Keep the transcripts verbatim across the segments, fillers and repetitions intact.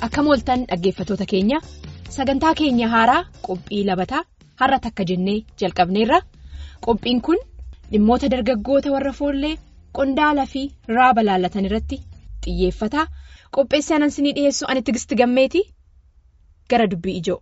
Akkam ooltan dhaggeeffatoota keenya sagantaa keenya haaraa qophii labataa har'a takka jennee jalqabneerra. Qophiin kun dhimmoota dargaggoota warra foollee qondaalaa fi raaba laallatan irratti xiyyeeffata. Qopheessaan ansinii dhiyeessu ani Tigisti Gammeeti gara dubbii ijoo.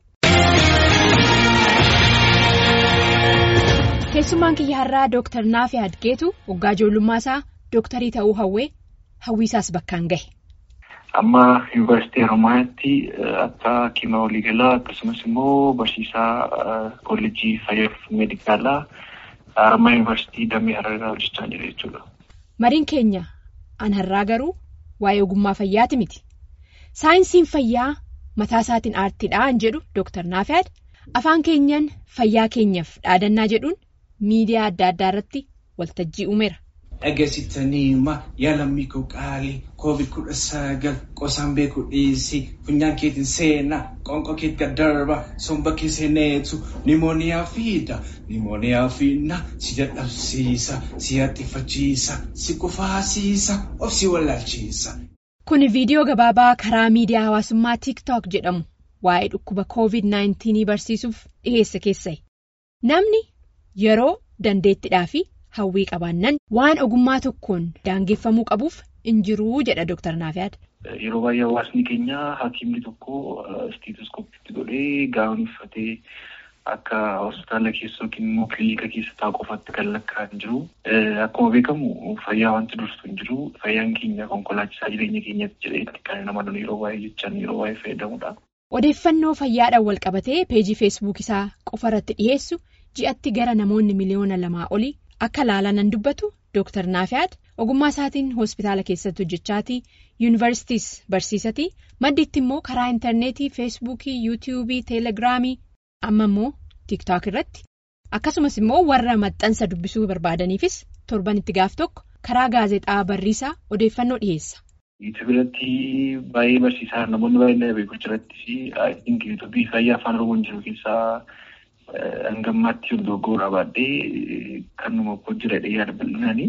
Keessummaan kiyya har'aa Dooktar Naafii Adgeetu waggaa ijoollummaa isaa dooktarii ta'uu hawwee hawwiisaas bakkaan gahe. Amma yuunivarsiitii Haromaayaatti akka kiima waliigalaa akkasumas immoo barsiisaa kolleejjii fayyaa meedikaalaa Haromaayaa yuunivarsiitii Damee Hararaa hojjechaa jira jechuudha. Mariin keenya an har'aa garuu waa'ee ogummaa fayyaati miti. Saayinsiin fayyaa mataa isaatiin aartiidhaan jedhu Dooktar Naafii afaan keenyan fayyaa keenyaaf dhaadannaa jedhuun miidiyaa adda addaa irratti waltajjii uumeera. Dhageessitaniima yaalammii koo qaalii koovid kudha sagal qosaan beeku dhiisii funyaan keetiin seenaa qonqoo keetti darba somba keesseneetu nimooniyaa fiida nimooniyaa fiinna si dadhabsiisa si hattifachiisa si kufaasiisa of si wallaalchiisa. Kun viidiyoo gabaabaa karaa miidiyaa hawaasummaa TikTok jedhamu waa'ee dhukkuba koovid sagal barsiisuuf dhiheesse keessa'e. Namni yeroo dandeettiidhaa fi hawwii qabaannan waan ogummaa tokkoon daangeffamuu qabuuf hin jiruu jedha Dooktar Naafii. Yeroo baay'ee hawaasni keenya hakiimni tokko istiitoskoopiitti godhee gaa'onii uffatee akka hospitaala keessa yookiin immoo kilinika keessa taa'u qofaatti kan lakkaa'an jiru. Akkuma beekamu fayyaa wanti dursu hin jiru. Fayyaan keenya konkolaachisaa jireenya keenyatti jedhee kan nama lolu yeroo baay'ee jechaan yeroo baay'ee fayyadamudha. Odeeffannoo fayyaadhaan wal qabatee peejii feesbuuk isaa qofa irratti dhiyeessu ji'atti gara namoonni miliyoona lamaa olii akka laalanan dubbatu Dooktar Naafii ogummaa isaatiin hospitaala keessatti hojjechaatii yuunivarsiitiis barsiisatii maddiitti immoo karaa intarneetii feesbuukii yuutiyuubii teelegiraamii amma immoo tiiktook irratti akkasumas immoo warra maxxansa dubbisuu barbaadaniifis torban itti gaaf tokko karaa gaazexaa barriisaa odeeffannoo dhiyeessa. Yuutuubiirratti baay'ee barsiisaa namoonni baay'een beeku jiratti yuutuubii fayyaa afaan oromoon jiru keessaa hangammaatti dogoggora baadhee kan nama hojjetee yaada bal'inanii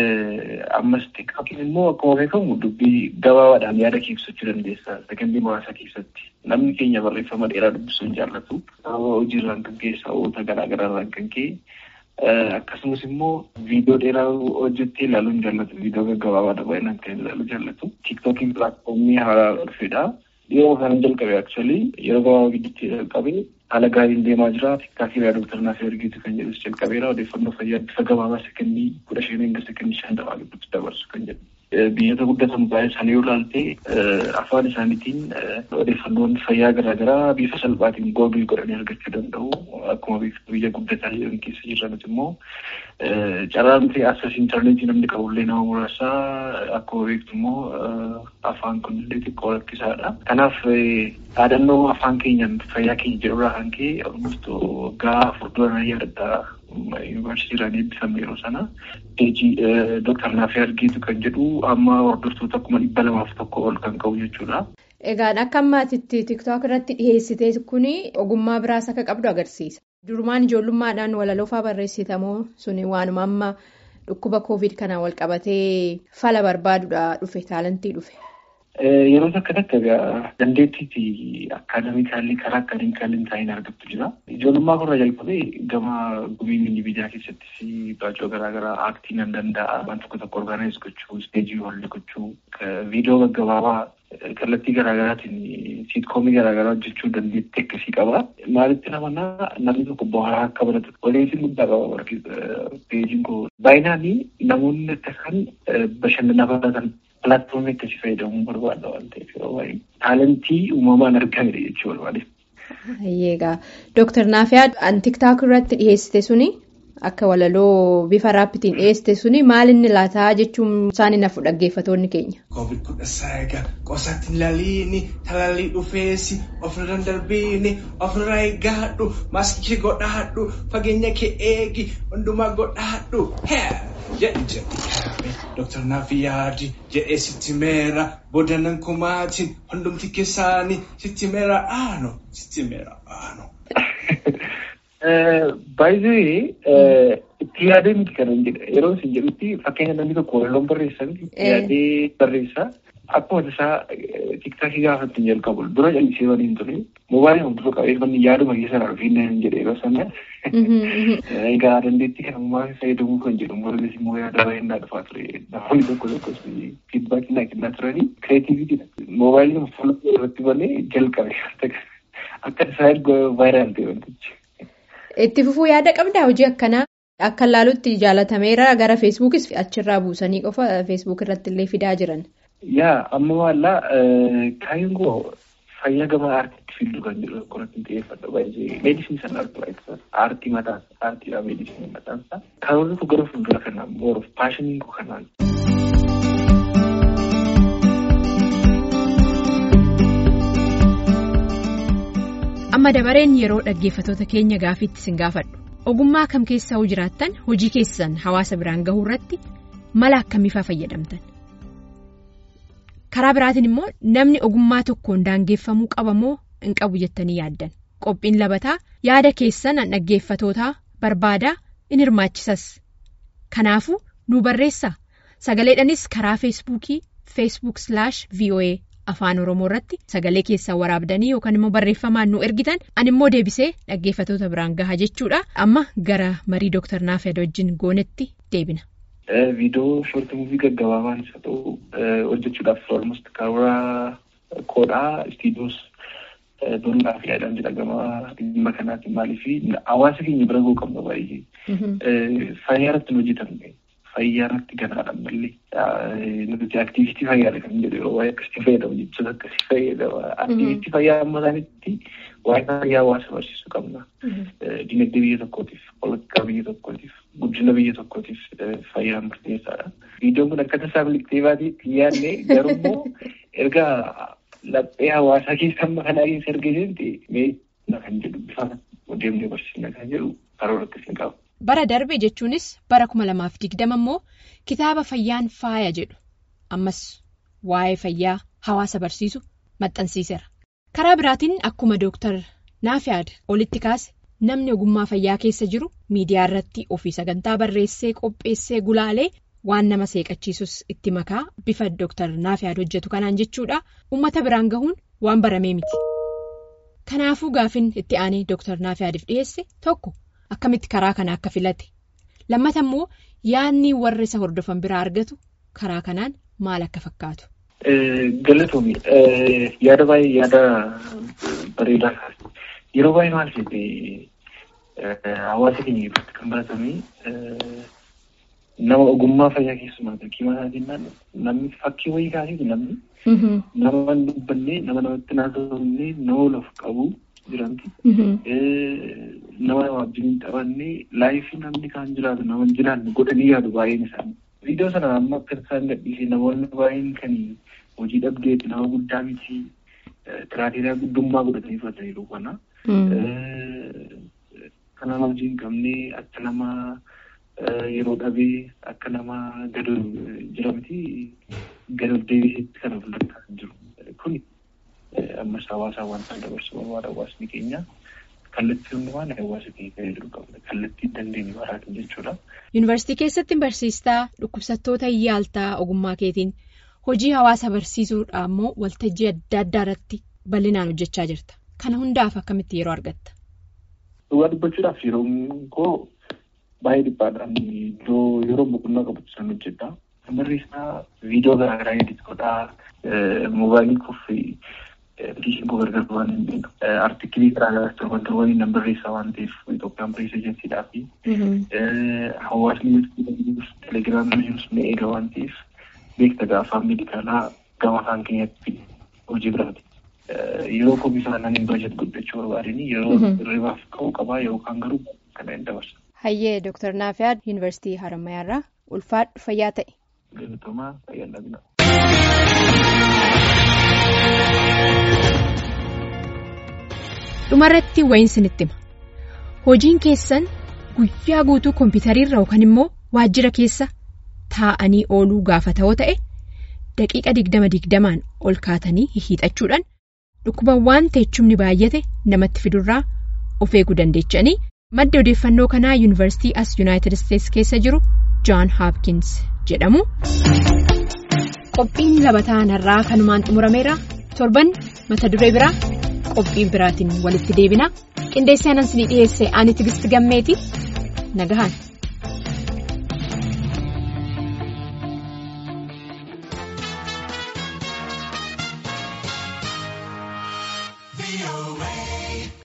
ammas tiktookiin immoo akkuma beekamu dubbii gabaabaadhaan yaada ibsachuu dandeessa sekondii muraasa keessatti namni keenya barreeffama dheeraa dubbisuu hin jaallatu hojiirraan kan keessa oota garaagaraarraan kan ka'e akkasumas immoo viidiyoo dheeraa hojjettee ilaaluu hin jaallatu viidiyoo gaggabaabaadha baay'inaan kan ilaaluu jaallatu tiktookiin pilaatfoomii haaraa dhufedha. Yeroo kana jalqabe actually yeroo gabaabaa gidduutti jalqabe haala gaariin deemaa jira. Tiktookiirraa Dooktar Naafii Adgeetu kan jedhus jalqabeera. Odeeffannoo fayyaa bifa gabaabaa sekondii kudha shan hanga sekondii shantamaa gidduutti dabarsu kan jedhu. Biyyoota guddatan baay'ee isaanii yoo ilaalte afaan isaaniitiin odeeffannoon fayyaa garaagaraa bifa salphaatiin googil godhanii argachuu danda'u. Akkuma beektu biyya guddataa jiran keessa jiranis immoo carraan access intarneetii namni qabullee nama muraasa akkuma beektu immoo afaan kunillee xiqqoo rakkisaadha. Kanaaf dhaadannoo afaan keenyaan fayyaa keenya jedhurraa kan ka'e almost waggaa fuulduraan yaadadha. Yuunivarsiitiirraan eebbifame yeroo sana peejii Dooktar Naafii Adgeetu kan jedhu amma hordoftoota kuma dhibba lamaaf tokko ol kan qabu jechuudha. Egaan akka ammaatitti tiktook irratti dhiyeessitee kuni ogummaa biraas akka qabdu agarsiisa. Durumaan ijoollummaadhaan walaloofaa barreessitamoo suni waanuma amma dhukkuba koovid kanaan wal qabatee fala barbaaduudha dhufe taalantii dhufe. Yeroo takka takka dandeettiitti akaadamikaalii karaa akaadamikaalii taa'in argattu jira. Ijoollummaa korra jalqabee gama gumii miidiyaa keessattis baacoo garaagaraa aaktii nan danda'a waan tokko tokko orgaanaayis gochuu isteejii hoolli gochuu viidiyoo gaggabaabaa kallattii garaagaraatiin siitkoomii garaagaraa hojjechuu dandeettii akkasii qaba. Maalitti namanaa namni tokko bu'aa akka baratu waliin guddaa qaba peejiin koo baay'inaan namoonni akka isaan bashannanaa baratan. Pilaatfoomii akkasii fayyadamuu barbaada waan ta'eef yeroo baay'ee taalentii uumamaan argamedha jechuu barbaade. Egaa Dooktar Naafii an tiktook irratti dhiyeessite suni akka walaloo bifa raappitiin dhiyeessite suni maal inni laataa jechuun isaanii nafu dhaggeeffatoonni keenya. Koovid kudha sagal qosaatti hin laliini talaalii dhufeessi ofirra darbiini ofirra eeggadhu maaskii godhadhu fageenya kee eegi hundumaa godhadhu. Jedhi jedhi Dooktar Naafii jedhee sitti meera boodanan kumaatiin hundumti keessaanii sitti meera aano sitti meera aano. Baay'ee itti yaadee miti kan hin jedhe yeroo isin jedhutti fakkeenya namni tokko walaloon barreessan itti yaadee barreessa akkuma isaa tiktaakii gaafatti hin jalqabu dura jallisee waliin ture moobaayilii dura qabeeffanni yaaduma keessa raafii jedhee basana egaa dandeettii kana uumaa fayyadamuu kan jedhu morales immoo yaada baay'inaa dhufaa ture namoonni tokko tokkos fiidbaakii naa kennaa turanii kireetiivitiidha moobaayiliin fuula irratti banee jalqabe akka isaa erga vaayiraal ta'e wantichi. Itti fufuu yaada qabdaa hojii akkanaa akka laalutti jaalatameera gara feesbuukis achirraa buusanii qofa feesbuuk irratti illee fidaa jiran. Yaa amma maallaa kaayyoon koo fayyaa gama aartiitti fiduu kan jedhu qoratti xiyyeeffadha baay'ee meedisinii sana argaa aartii mataa aartiidhaa meedisinii mataan isaa karoorri koo gara fuuldura kanaa more of paashiniin koo kanaan. Amma dabareen yeroo dhaggeeffatoota keenya gaafiitti sin gaafadhu ogummaa kam keessa hoo jiraattan hojii keessan hawaasa biraan gahuu irratti mala akkamiifaa fayyadamtan? Karaa biraatiin immoo namni ogummaa tokkoon daangeffamuu qabamoo hin qabu jettanii yaaddan qophiin labataa yaada keessan an dhaggeeffatootaa barbaadaa in hirmaachisas kanaafuu nu barreessaa sagaleedhanis karaa feesbuukii feesbuuk slaash voa afaan oromoo irratti sagalee keessaa waraabdanii yookaan immoo barreeffamaan nu ergitan an immoo deebisee dhaggeeffatoota biraan gaha jechuudha amma gara marii dooktar Naafiyaad wajjin goonetti deebina. Viidiyoo shoortii muuvii gaggabaabaan isa ta'u hojjechuudhaaf almost karoora koodhaa istiidiyoos doonaa fi yaadaan jedhagama dhimma kanaatiin maaliif hawaasa keenya bira ga'uu qabna baay'ee fayyaa irratti hin hojjetamne fayyaa irratti ganaadhaan malee nuti aktiivistii fayyaadha kan jedhu yeroo waa'ee akkasii fayyadamu jechuun akkasii fayyadama aktiivistii fayyaa amma isaanitti waa'ee fayyaa hawaasa barsiisuu qabna dinagdee biyya tokkootiif politikaa biyya tokkootiif guddina biyya tokkootiif fayyaa murteessaadha. Viidiyoon kun akka tasaa bilifteefaatiitti yaadne garuu erga laphee hawaasaa keessa amma kanaa keessa ergeessatti mee kan jedhu bifa deemnee barsiisna kan jedhu karoora akkasii qaba. Bara darbe jechuunis bara kuma lamaaf digdama immoo kitaaba fayyaan faaya jedhu ammas waa'ee fayyaa hawaasa barsiisu maxxansiiseera. Karaa biraatiin akkuma dooktar Naafiyaad olitti kaase namni ogummaa fayyaa keessa jiru miidiyaa irratti ofii sagantaa barreessee qopheessee gulaalee waan nama seeqachiisus itti makaa bifa dooktar Naafiyaad hojjetu kanaan jechuudha uummata biraan gahuun waan baramee miti. Kanaafuu gaafin itti aanee dooktar Naafiyaadiif dhiyeesse tokko. Akkamitti karaa kana akka filate lammata immoo yaadni warra isa hordofan biraa argatu karaa kanaan maal akka fakkaatu. Galatoomi yaada baay'ee yaada bareedaa yeroo baay'ee maal jedhee hawaasa keenya irratti kan baratame nama ogummaa fayyaa keessumaa fakkii mataatiin namni fakkii wayii kaasee namni nama dubbannee nama namatti naasofnee nama lafa qabu. Jiranti nama nama wajjin qabannee laayifii namni kaan jiraatu nama jiraanne godhanii yaadu baay'een isaanii. Viidiyoo sana amma akka isaan gadhiisee namoonni baay'een kan hojii dhabdeetti nama guddaa miti tiraateeraa guddummaa godhatanii fudhataniiru kana. Kan nama wajjin qabnee akka nama yeroo dhabee akka nama gad jiramti gad deebiseetti kan of lakkaa jiru kuni. Ammas hawaasaa wanta dabarsuu barbaada hawaasni keenya kallattii hundumaan hawaasa keenya fayyaduu qabna kallattii dandeenye baraatu jechuudha. Yuunivarsiitii keessatti barsiistaa dhukkubsattoota yaaltaa ogummaa keetiin hojii hawaasa barsiisuudhaa immoo waltajjii adda addaa irratti bal'inaan hojjechaa jirta. Kana hundaaf akkamitti yeroo argatta? Dhugaa dubbachuudhaaf yeroo koo baay'ee dhiphaadhaan yeroo boqonnaa qabutti san hojjedha. Barreessaa viidiyoo garaagaraa edit godhaa moobaayilii kuffii. Bilishin koo gargar waan hin beeku. Artikilii garaagaraa torban waliin nan barreessaa waan ta'eef Itoophiyaan Pirees Ejensiidhaa fi hawaasni telegiraamii jirus ni eega waan ta'eef beekta afaan meedikaalaa gama afaan keenyatti hojii biraati. Yeroo koo bisaan nan hin bajet guddachuu barbaadanii yeroo hirribaaf ka'uu qabaa yookaan garuu kana hin dabarsa. Hayyee dooktar Naafiyaad Yuunivarsiitii Harammayaarraa ulfaadhu fayyaa ta'e. Galatoomaa fayyaa dhabina. Dhumarratti wayiin sinitti hima. Hojiin keessan guyyaa guutuu kompiitariirra yookaan immoo waajjira keessa taa'anii ooluu gaafa ta'oo ta'e daqiiqa digdama digdamaan ol kaatanii hiixachuudhaan dhukkubawwan teechumni baay'ate namatti fidurraa of eeguu dandeechanii madda odeeffannoo kanaa yuunivarsiitii as yuunaayitid isteetsi keessa jiru John Hopkins jedhamu. qophiin labataan har'aa kanumaan xumurameera. Torban mata duree biraa qophii biraatiin walitti deebina. Qindeessaan ansinii dhiyeesse ani Tigisti Gammeeti. Nagahaan.